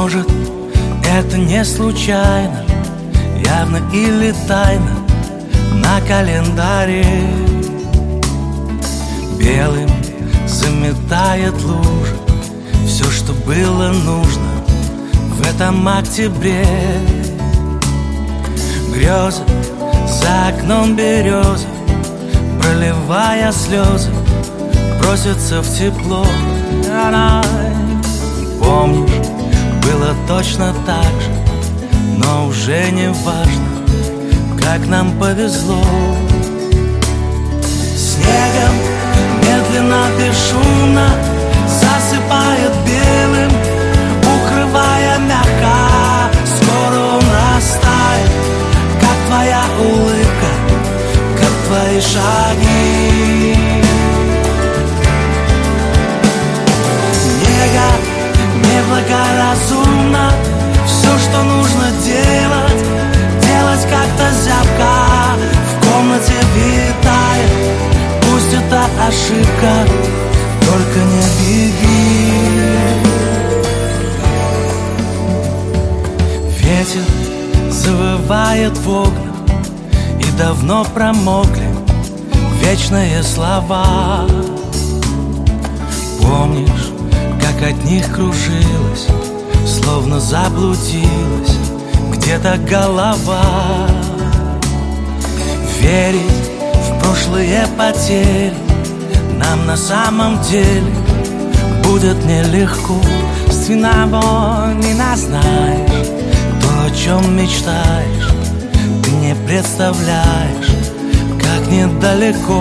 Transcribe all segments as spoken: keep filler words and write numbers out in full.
Может, это не случайно, явно или тайно на календаре белым заметает лужи все, что было нужно в этом октябре. Грезы за окном березы, проливая слезы, бросятся в тепло. Помнишь, было точно так же, но уже не важно, как нам повезло. Снегом медленно, бесшумно засыпает белым, укрывая мягко. Скоро он растает, как твоя улыбка, как твои шаги. Неблагоразумно все, что нужно делать, делать как-то зябко. В комнате витает, пусть это ошибка, только не беги. Ветер завывает в окнах, и давно промокли вечные слова. Помнишь, как от них кружилась, словно заблудилась где-то голова. Верить в прошлые потери нам на самом деле будет нелегко. Ствинного не назнаешь, то, о чем мечтаешь, ты не представляешь, как недалеко.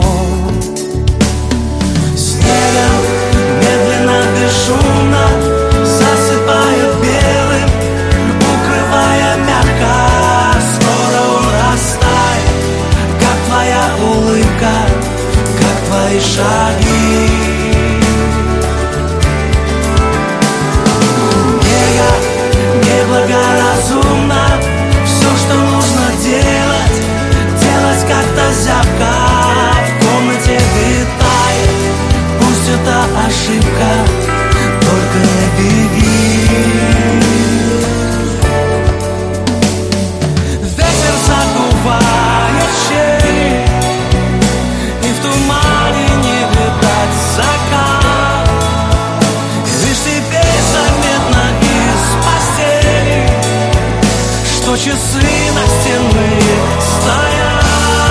Снегом медленно, бесшумно засыпает белым, укрывая мягко. Скоро он растает, как твоя улыбка, как твои шаги. Неблагоразумно все, что нужно делать, делать как-то зябко. В комнате витает, пусть это ошибка, только не беги. Ветер задувает щели, и в тумане не видать закат. И лишь теперь заметно из постели, что часы настенные стоят.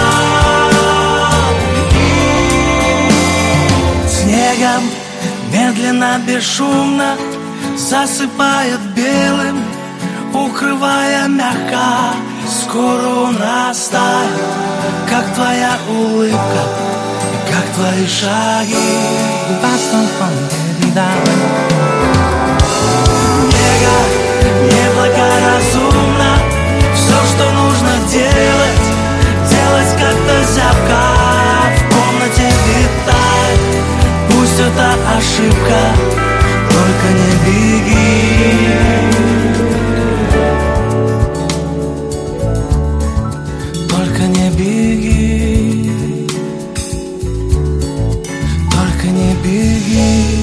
Снегом медленно, бесшумно засыпает белым, укрывая мягко. Скоро он растает, как твоя улыбка, как твои шаги. Неблагоразумно все, что нужно делать, делать как-то зябко. В комнате витает, пусть это ошибка, только не беги. Только не беги, только не беги.